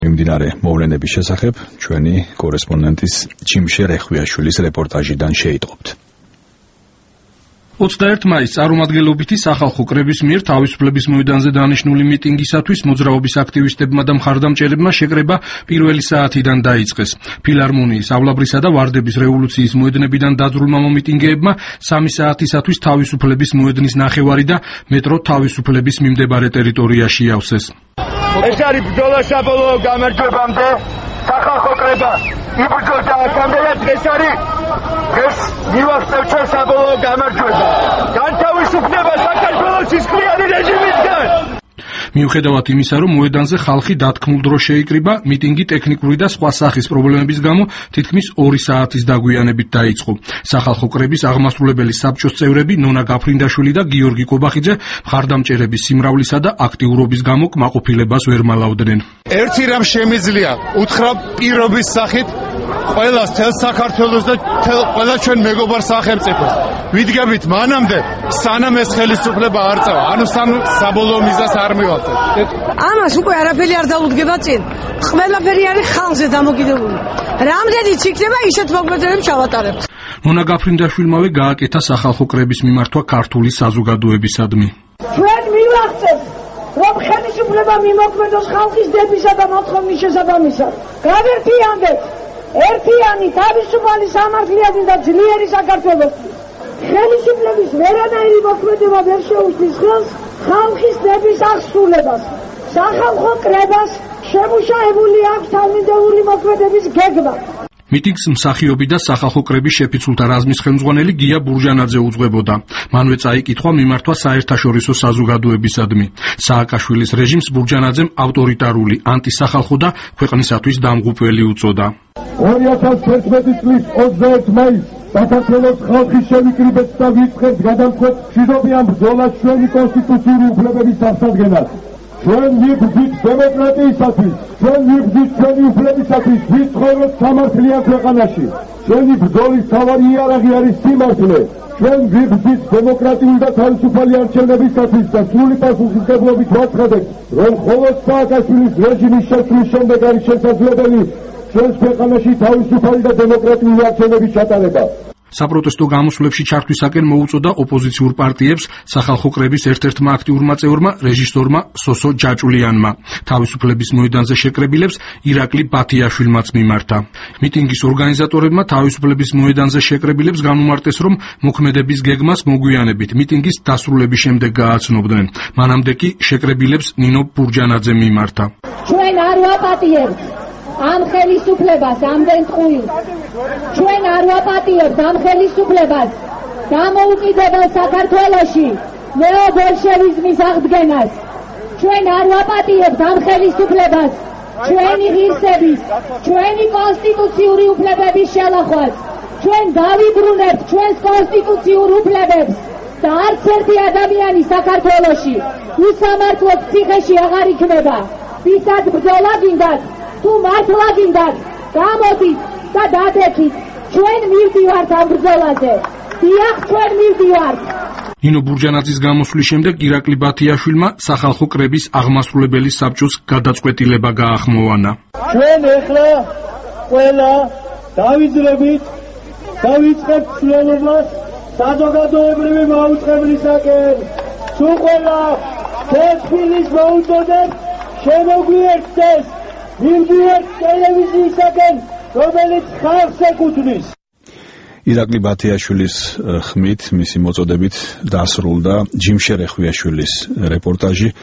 მიმდინარე მოვლენების შესახებ ჩვენი კორესპონდენტის ჯიმშე რეხვიაშვილის რეპორტაჟიდან შეიტყობთ. 21 მაისს წარმომადგენლობითი სახალხო კრების მიერ თავისუფლების მოედანზე დანიშნული მიტინგისათვის მოძრაობის აქტივისტებმა და მხარდამჭერებმა შეკრება პირველი საათიდან დაიწყეს. ფილარმონიის, ავლაბრისა და ვარდების რევოლუციის მოედნებიდან დაძრულმა მომიტინგეებმა 3 საათისათვის თავისუფლების მოედნის ნახევარი და მეტრო თავისუფლების მიმდებარე ტერიტორიაში ავსეს. ეს არის ბრძოლა საბოლოო გამარჯვებამდე. სახალხო კრება იბრძოდა აქამდე და დღეს არის მივახცევ ჩვენ საბოლოო გამარჯვება. განთავისუფლება საქართველოს სისხლიანი რეჟიმისგან. მიუხედავად იმისა, რომ მოედანზე ხალხი დათქმულ დროს შეიკრიბა, მიტინგი ტექნიკური და სხვა სახის პრობლემების გამო თითქმის 2 საათის დაგვიანებით დაიწყო. სახალხო კრების აღმასრულებელი საბჭოს წევრები ნონა გაფრინდაშვილი და გიორგი კობახიძე მხარდამჭერების სიმრავლისა და აქტიურობის გამო კმაყოფილებას ვერ მალავდნენ. ერთი რამ შემიძლია უთხრა პირობის სახით ყველას თელ საქართველოს და ყველა ჩვენ მეგობარ სახელმწიფოს. ვიდგებით მანამდე სანამ ეს ხელისუფლება არ წავა, ანუ საბოლოო მიზას არ მივახცევთ. ამას უკვე არაფერი არ დაუდგება წინ. ყველაფერი არის ხალხზე დამოკიდებული. რამდენიც იქნება ისეთ მოქმედებებს ჩავატარებთ. ნონა გაფრინდაშვილმავე გააკეთა სახალხო კრების მიმართვა ქართული საზოგადოებისადმი. ჩვენ მივახცევთ, რომ ხელისუფლება მიმოქმედოს ხალხის დებისა და მოთხოვნის შესაბამისად. გავერთიანდეთ ერთიანი, თავისუფალი, სამართლიანი და ძლიერი საქართველოს. ხელისუფლების ვერანაირი მოქმედება ვერ შეუცდის ხელს ხალხის დების აღსრულებას. სახალხო კრებას შემუშავებული აქვს თანმიმდევრული მოქმედების გეგმა. მიტინგს მსახიობი და სახალხო კრების შეფიცულთა რაზმის ხელმძღვანელი გია ბურჟანაძე უძღვებოდა. მანვე წაიკითხვა მიმართვა საერთაშორისო საზოგადოებისადმი. სააკაშვილის რეჟიმს ბურჟანაძემ ავტორიტარული, ანტისახალხო და ქვეყნისათვის დამღუპველი უწოდა. 2011 წლის 21 მაისს საქართველოს ხალხი შევიკრიბეთ და ვიწყებთ გადამწყვეტ მშვიდობიან ბრძოლას ჩვენი კონსტიტუციური უფლებების აღსადგენად. ჩვენ ვიბრძვით დემოკრატიისათვის, ჩვენ ვიბრძვით ჩვენი უფლებისათვის, ვიცხოვროთ სამართლიან ქვეყანაში. ჩვენი ბრძოლის მთავარი იარაღი არის სიმართლე. ჩვენ ვიბრძვით დემოკრატიული და თავისუფალი არჩევნებისათვის და სრული პასუხისმგებლობით ვაცხადებთ, რომ მხოლოდ სააკაშვილის რეჟიმის შეცვლის შემდეგ არის შესაძლებელი ჩვენს ქვეყანაში თავისუფალი და დემოკრატიული არჩევნების ჩატარება. საპროტესტო გამოსვლებში ჩართვისაკენ მოუწოდა ოპოზიციურ პარტიებს სახალხო კრების ერთ-ერთმა აქტიურმა წევრმა რეჟისორმა სოსო ჯაჭულიანმა. თავისუფლების მოედანზე შეკრებილებს ირაკლი ბათიაშვილმაც მიმართა. მიტინგის ორგანიზატორებმა თავისუფლების მოედანზე შეკრებილებს განუმარტეს, რომ მოქმედების გეგმას მოგვიანებით მიტინგის დასრულების შემდეგ გააცნობდნენ. მანამდე კი შეკრებილებს ნინო ბურჯანაძე მიმართა. ჩვენ არ ვაპატიებთ ამ ხელისუფლებას, ამდენ ტყუილს. ჩვენ არ ვაპატიებთ ამ ხელისუფლებას დამოუკიდებელ საქართველოში ნეობოლშევიზმის აღდგენას. ჩვენ არ ვაპატიებთ ამ ხელისუფლებას ჩვენი ღირსების, ჩვენი კონსტიტუციური უფლებების შელახვას. ჩვენ დავიბრუნებთ ჩვენს კონსტიტუციურ უფლებებს და არც ერთი ადამიანი საქართველოში უსამართლოდ ციხეში აღარ იქნება. ვისაც ბრძოლა გინდათ, თუ მართლა გინდათ, გამოდით და დადექით. ჩვენ მივდივართ ამ ბრძოლაზე. დიახ, ჩვენ მივდივართ. ნინო ბურჯანაძის გამოსვლის შემდეგ ირაკლი ბათიაშვილმა სახალხო კრების აღმასრულებელი საბჭოს გადაწყვეტილება გაახმოვანა. ჩვენ ეხლა ყველა დავიძრებით და ვიწყებთ ცვლილებას საზოგადოებრივი მაუწყებლისაკენ. თუ ყველა თეთრ მოუწოდეთ, შემოგვიერთდეს მიმდივართ ტელევიზიისაკენ, რომელიც ხალხს ეკუთვნის. ირაკლი ბათიაშვილის ხმით, მისი მოწოდებით დასრულდა ჯიმშე რეხვიაშვილის რეპორტაჟი.